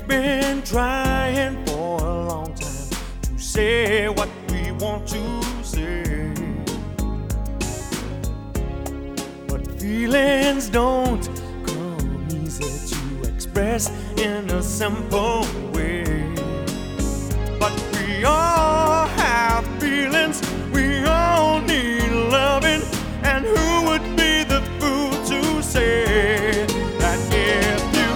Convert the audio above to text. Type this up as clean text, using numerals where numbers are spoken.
We've been trying for a long time to say what we want to say, but feelings don't come easy to express in a simple way. But